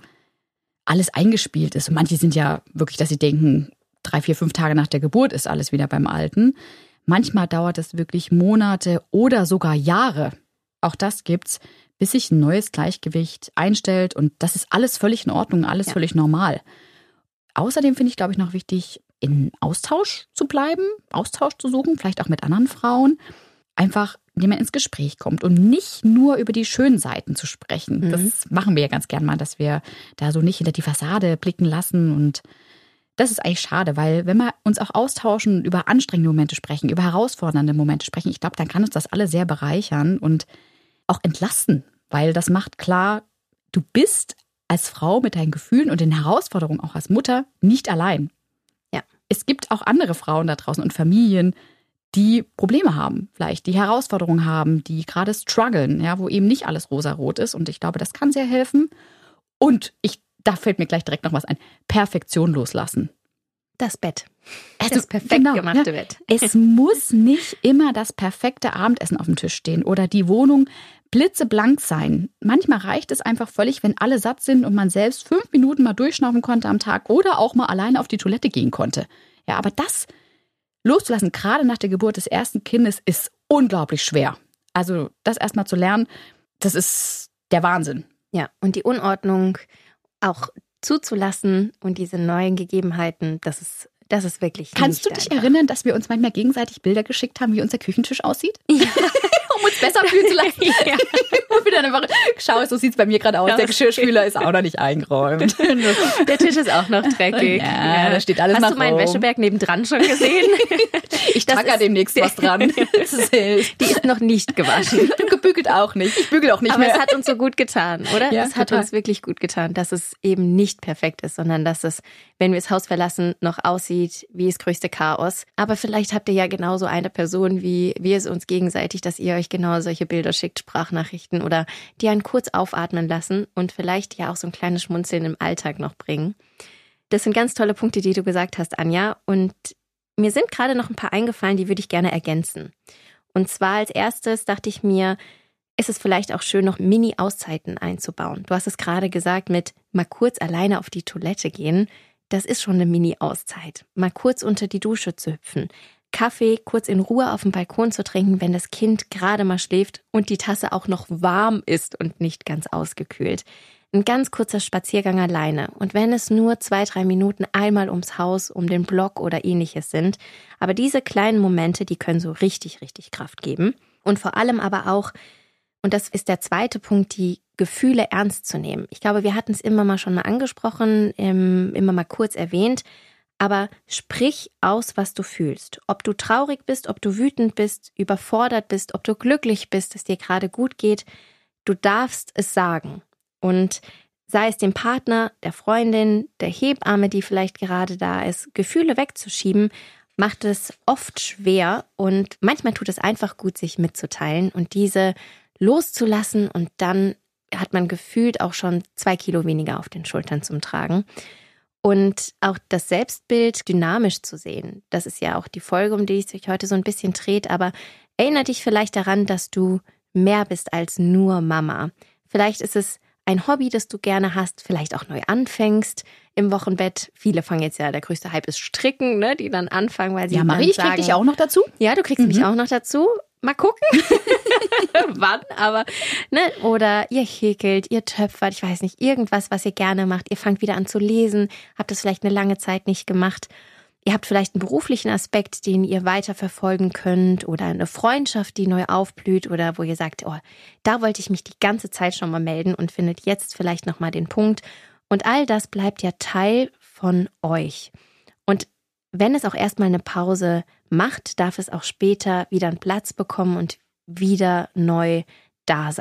Speaker 1: alles eingespielt ist. Und manche sind ja wirklich, dass sie denken, drei, vier, fünf Tage nach der Geburt ist alles wieder beim Alten. Manchmal dauert es wirklich Monate oder sogar Jahre. Auch das gibt's, bis sich ein neues Gleichgewicht einstellt. Und das ist alles völlig in Ordnung, alles ja. völlig normal. Außerdem finde ich, glaube ich, noch wichtig, in Austausch zu bleiben, Austausch zu suchen, vielleicht auch mit anderen Frauen. Einfach, indem man ins Gespräch kommt und nicht nur über die schönen Seiten zu sprechen. Mhm. Das machen wir ja ganz gern mal, dass wir da so nicht hinter die Fassade blicken lassen. Und das ist eigentlich schade, weil wenn wir uns auch austauschen, über anstrengende Momente sprechen, über herausfordernde Momente sprechen, ich glaube, dann kann uns das alle sehr bereichern und auch entlasten. Weil das macht klar, du bist als Frau mit deinen Gefühlen und den Herausforderungen auch als Mutter nicht allein.
Speaker 2: Ja.
Speaker 1: Es gibt auch andere Frauen da draußen und Familien, die Probleme haben, vielleicht die Herausforderungen haben, die gerade strugglen, ja, wo eben nicht alles rosarot ist. Und ich glaube, das kann sehr helfen. Und ich, da fällt mir gleich direkt noch was ein. Perfektion loslassen.
Speaker 2: Das Bett.
Speaker 1: Also,
Speaker 2: das perfekt
Speaker 1: genau,
Speaker 2: gemachte
Speaker 1: ja.
Speaker 2: Bett.
Speaker 1: Es muss nicht immer das perfekte Abendessen auf dem Tisch stehen oder die Wohnung blitzeblank sein. Manchmal reicht es einfach völlig, wenn alle satt sind und man selbst fünf Minuten mal durchschnaufen konnte am Tag oder auch mal alleine auf die Toilette gehen konnte. Ja, aber das loszulassen, gerade nach der Geburt des ersten Kindes, ist unglaublich schwer. Also das erstmal zu lernen, das ist der Wahnsinn.
Speaker 2: Ja, und die Unordnung auch zuzulassen und diese neuen Gegebenheiten, das ist, das ist wirklich
Speaker 1: Kannst du dich
Speaker 2: einfach.
Speaker 1: erinnern, dass wir uns manchmal gegenseitig Bilder geschickt haben, wie unser Küchentisch aussieht? Ja. Um uns besser fühlen zu lassen. Ja. Und wir dann einfach, schau, so sieht es bei mir gerade aus. Der Geschirrspüler ist auch noch nicht eingeräumt.
Speaker 2: Der Tisch ist auch noch dreckig.
Speaker 1: Ja, ja. Da steht alles
Speaker 2: Hast
Speaker 1: nach
Speaker 2: du meinen
Speaker 1: Raum.
Speaker 2: Wäscheberg nebendran schon gesehen?
Speaker 1: Ich tacke demnächst was dran. Das ist
Speaker 2: Die ist noch nicht gewaschen.
Speaker 1: Du gebügelt auch nicht. Ich bügel auch nicht
Speaker 2: Aber
Speaker 1: mehr.
Speaker 2: es hat uns so gut getan, oder?
Speaker 1: Ja,
Speaker 2: es hat
Speaker 1: total.
Speaker 2: uns wirklich gut getan, dass es eben nicht perfekt ist, sondern dass es, wenn wir das Haus verlassen, noch aussieht wie das größte Chaos. Aber vielleicht habt ihr ja genauso eine Person wie wir es uns gegenseitig, dass ihr euch genau solche Bilder schickt, Sprachnachrichten oder die einen kurz aufatmen lassen und vielleicht ja auch so ein kleines Schmunzeln im Alltag noch bringen. Das sind ganz tolle Punkte, die du gesagt hast, Anja. Und mir sind gerade noch ein paar eingefallen, die würde ich gerne ergänzen. Und zwar als erstes dachte ich mir, ist es vielleicht auch schön, noch Mini-Auszeiten einzubauen. Du hast es gerade gesagt mit mal kurz alleine auf die Toilette gehen. Das ist schon eine Mini-Auszeit. Mal kurz unter die Dusche zu hüpfen. Kaffee kurz in Ruhe auf dem Balkon zu trinken, wenn das Kind gerade mal schläft und die Tasse auch noch warm ist und nicht ganz ausgekühlt. Ein ganz kurzer Spaziergang alleine. Und wenn es nur zwei, drei Minuten einmal ums Haus, um den Block oder ähnliches sind. Aber diese kleinen Momente, die können so richtig, richtig Kraft geben. Und vor allem aber auch, und das ist der zweite Punkt, die Gefühle ernst zu nehmen. Ich glaube, wir hatten es immer mal schon mal angesprochen, immer mal kurz erwähnt. Aber sprich aus, was du fühlst. Ob du traurig bist, ob du wütend bist, überfordert bist, ob du glücklich bist, es dir gerade gut geht. Du darfst es sagen. Und sei es dem Partner, der Freundin, der Hebamme, die vielleicht gerade da ist, Gefühle wegzuschieben, macht es oft schwer. Und manchmal tut es einfach gut, sich mitzuteilen und diese loszulassen. Und dann hat man gefühlt auch schon zwei Kilo weniger auf den Schultern zum Tragen. Und auch das Selbstbild dynamisch zu sehen. Das ist ja auch die Folge, um die es sich heute so ein bisschen dreht. Aber erinnere dich vielleicht daran, dass du mehr bist als nur Mama. Vielleicht ist es ein Hobby, das du gerne hast, vielleicht auch neu anfängst im Wochenbett. Viele fangen jetzt ja, der größte Hype ist Stricken, ne, die dann anfangen, weil sie
Speaker 1: ja,
Speaker 2: dann
Speaker 1: Marie,
Speaker 2: sagen,
Speaker 1: ich krieg dich auch noch dazu.
Speaker 2: Ja, du kriegst mhm. mich auch noch dazu. Mal gucken, wann, aber, ne, oder ihr häkelt, ihr töpfert, ich weiß nicht, irgendwas, was ihr gerne macht. Ihr fangt wieder an zu lesen, habt das vielleicht eine lange Zeit nicht gemacht. Ihr habt vielleicht einen beruflichen Aspekt, den ihr weiterverfolgen könnt oder eine Freundschaft, die neu aufblüht oder wo ihr sagt, oh, da wollte ich mich die ganze Zeit schon mal melden und findet jetzt vielleicht nochmal den Punkt. Und all das bleibt ja Teil von euch. Und wenn es auch erstmal eine Pause macht, darf es auch später wieder einen Platz bekommen und wieder neu da sein.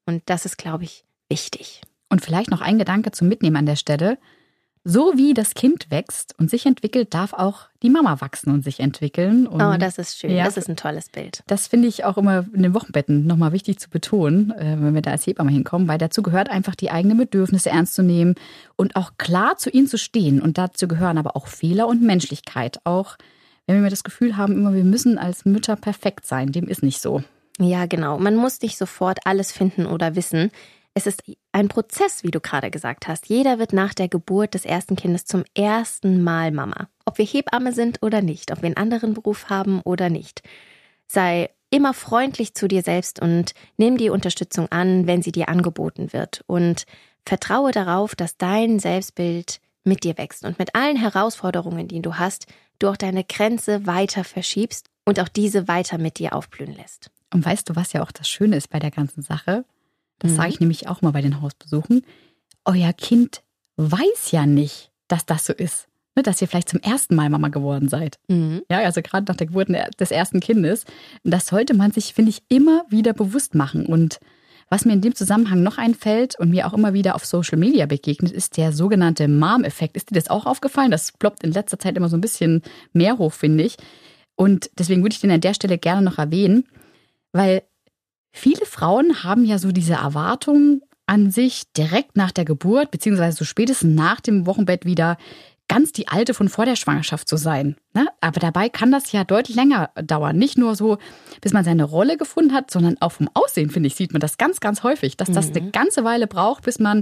Speaker 2: Und das ist, glaube ich, wichtig.
Speaker 1: Und vielleicht noch ein Gedanke zum Mitnehmen an der Stelle. So wie das Kind wächst und sich entwickelt, darf auch die Mama wachsen und sich entwickeln. Und
Speaker 2: oh, das ist schön.
Speaker 1: Ja,
Speaker 2: das ist ein tolles Bild.
Speaker 1: Das finde ich auch immer in den Wochenbetten nochmal wichtig zu betonen, wenn wir da als Hebamme hinkommen, weil dazu gehört einfach die eigenen Bedürfnisse ernst zu nehmen und auch klar zu ihnen zu stehen. Und dazu gehören aber auch Fehler und Menschlichkeit. Auch wenn wir das Gefühl haben, immer wir müssen als Mütter perfekt sein. Dem ist nicht so.
Speaker 2: Ja, genau. Man muss nicht sofort alles finden oder wissen. Es ist ein Prozess, wie du gerade gesagt hast. Jeder wird nach der Geburt des ersten Kindes zum ersten Mal Mama. Ob wir Hebamme sind oder nicht, ob wir einen anderen Beruf haben oder nicht. Sei immer freundlich zu dir selbst und nimm die Unterstützung an, wenn sie dir angeboten wird. Und vertraue darauf, dass dein Selbstbild mit dir wächst und mit allen Herausforderungen, die du hast, du auch deine Grenze weiter verschiebst und auch diese weiter mit dir aufblühen lässt.
Speaker 1: Und weißt du, was ja auch das Schöne ist bei der ganzen Sache? Das mhm. sage ich nämlich auch mal bei den Hausbesuchen. Euer Kind weiß ja nicht, dass das so ist. Ne, dass ihr vielleicht zum ersten Mal Mama geworden seid. Mhm. Ja, also gerade nach der Geburt des ersten Kindes. Das sollte man sich, finde ich, immer wieder bewusst machen. Und was mir in dem Zusammenhang noch einfällt und mir auch immer wieder auf Social Media begegnet, ist der sogenannte Mom-Effekt. Ist dir das auch aufgefallen? Das ploppt in letzter Zeit immer so ein bisschen mehr hoch, finde ich. Und deswegen würde ich den an der Stelle gerne noch erwähnen, weil viele Frauen haben ja so diese Erwartung an sich, direkt nach der Geburt, beziehungsweise so spätestens nach dem Wochenbett wieder ganz die Alte von vor der Schwangerschaft zu sein. Ne? Aber dabei kann das ja deutlich länger dauern. Nicht nur so, bis man seine Rolle gefunden hat, sondern auch vom Aussehen, finde ich, sieht man das ganz, ganz häufig, dass das mhm. eine ganze Weile braucht, bis man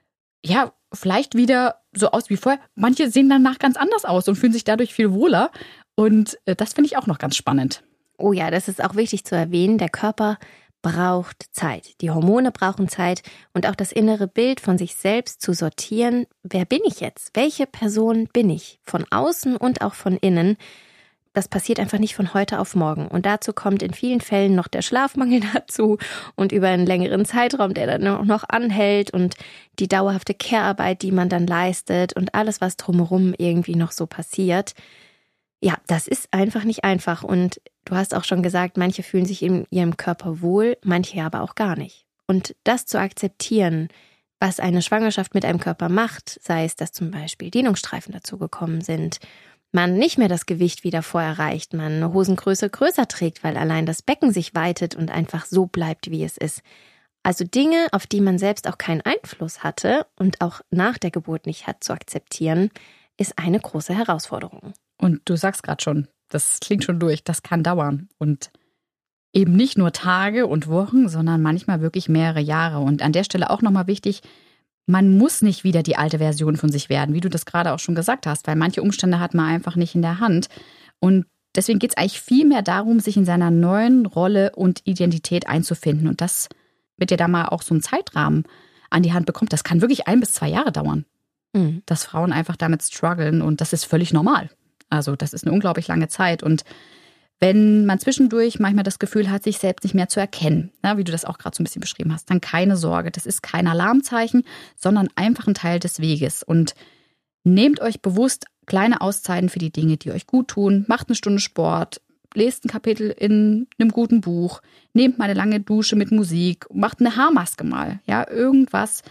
Speaker 1: ja vielleicht wieder so aus wie vorher. Manche sehen danach ganz anders aus und fühlen sich dadurch viel wohler. Und das finde ich auch noch ganz spannend.
Speaker 2: Oh ja, das ist auch wichtig zu erwähnen. Der Körper braucht Zeit. Die Hormone brauchen Zeit und auch das innere Bild von sich selbst zu sortieren. Wer bin ich jetzt? Welche Person bin ich? Von außen und auch von innen. Das passiert einfach nicht von heute auf morgen. Und dazu kommt in vielen Fällen noch der Schlafmangel dazu und über einen längeren Zeitraum, der dann auch noch anhält und die dauerhafte Care-Arbeit, die man dann leistet und alles, was drumherum irgendwie noch so passiert. Ja, das ist einfach nicht einfach und du hast auch schon gesagt, manche fühlen sich in ihrem Körper wohl, manche aber auch gar nicht. Und das zu akzeptieren, was eine Schwangerschaft mit einem Körper macht, sei es, dass zum Beispiel Dehnungsstreifen dazugekommen sind, man nicht mehr das Gewicht wie davor erreicht, man eine Hosengröße größer trägt, weil allein das Becken sich weitet und einfach so bleibt, wie es ist. Also Dinge, auf die man selbst auch keinen Einfluss hatte und auch nach der Geburt nicht hat, zu akzeptieren, ist eine große Herausforderung.
Speaker 1: Und du sagst gerade schon, das klingt schon durch, das kann dauern. Und eben nicht nur Tage und Wochen, sondern manchmal wirklich mehrere Jahre. Und an der Stelle auch nochmal wichtig, man muss nicht wieder die alte Version von sich werden, wie du das gerade auch schon gesagt hast, weil manche Umstände hat man einfach nicht in der Hand. Und deswegen geht es eigentlich viel mehr darum, sich in seiner neuen Rolle und Identität einzufinden. Und das, mit dir da mal auch so einen Zeitrahmen an die Hand bekommt, das kann wirklich ein bis zwei Jahre dauern, mhm. dass Frauen einfach damit strugglen. Und das ist völlig normal. Also das ist eine unglaublich lange Zeit und wenn man zwischendurch manchmal das Gefühl hat, sich selbst nicht mehr zu erkennen, na, wie du das auch gerade so ein bisschen beschrieben hast, dann keine Sorge, das ist kein Alarmzeichen, sondern einfach ein Teil des Weges und nehmt euch bewusst kleine Auszeiten für die Dinge, die euch gut tun, macht eine Stunde Sport, lest ein Kapitel in einem guten Buch, nehmt mal eine lange Dusche mit Musik, macht eine Haarmaske mal, ja, irgendwas,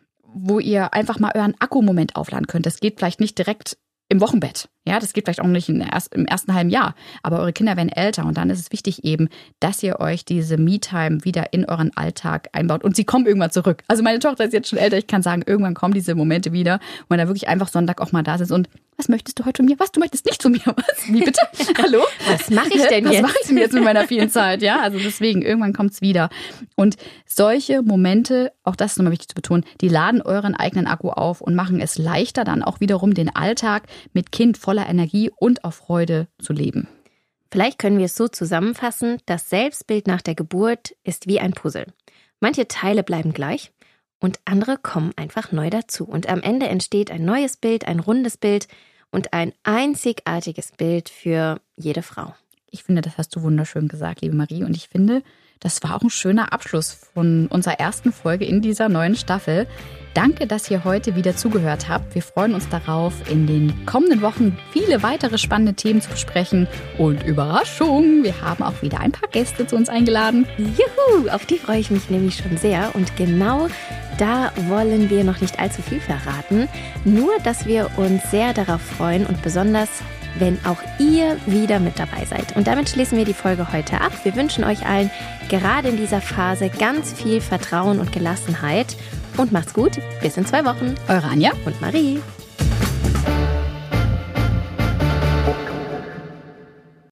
Speaker 1: wo ihr einfach mal euren Akkumoment aufladen könnt. Das geht vielleicht nicht direkt im Wochenbett. Ja, das geht vielleicht auch nicht in der erst, im ersten halben Jahr. Aber eure Kinder werden älter und dann ist es wichtig eben, dass ihr euch diese Me-Time wieder in euren Alltag einbaut. Und sie kommen irgendwann zurück. Also meine Tochter ist jetzt schon älter. Ich kann sagen, irgendwann kommen diese Momente wieder, wo man da wirklich einfach Sonntag auch mal da sitzt und was möchtest du heute von mir? Was, du möchtest nicht zu mir? Was? Wie bitte? Hallo?
Speaker 2: Was mache ich denn
Speaker 1: was
Speaker 2: jetzt?
Speaker 1: Was mache ich denn jetzt mit meiner vielen Zeit? Ja, also deswegen, irgendwann kommt es wieder. Und solche Momente, auch das ist nochmal wichtig zu betonen, die laden euren eigenen Akku auf und machen es leichter, dann auch wiederum den Alltag mit Kind voller Energie und auf Freude zu leben.
Speaker 2: Vielleicht können wir es so zusammenfassen, das Selbstbild nach der Geburt ist wie ein Puzzle. Manche Teile bleiben gleich und andere kommen einfach neu dazu. Und am Ende entsteht ein neues Bild, ein rundes Bild und ein einzigartiges Bild für jede Frau.
Speaker 1: Ich finde, das hast du wunderschön gesagt, liebe Marie. Und ich finde, das war auch ein schöner Abschluss von unserer ersten Folge in dieser neuen Staffel. Danke, dass ihr heute wieder zugehört habt. Wir freuen uns darauf, in den kommenden Wochen viele weitere spannende Themen zu besprechen. Und Überraschung, wir haben auch wieder ein paar Gäste zu uns eingeladen.
Speaker 2: Juhu, auf die freue ich mich nämlich schon sehr. Und genau da wollen wir noch nicht allzu viel verraten. Nur, dass wir uns sehr darauf freuen und besonders, wenn auch ihr wieder mit dabei seid. Und damit schließen wir die Folge heute ab. Wir wünschen euch allen gerade in dieser Phase ganz viel Vertrauen und Gelassenheit. Und macht's gut. Bis in zwei Wochen.
Speaker 1: Eure Anja
Speaker 2: und Marie.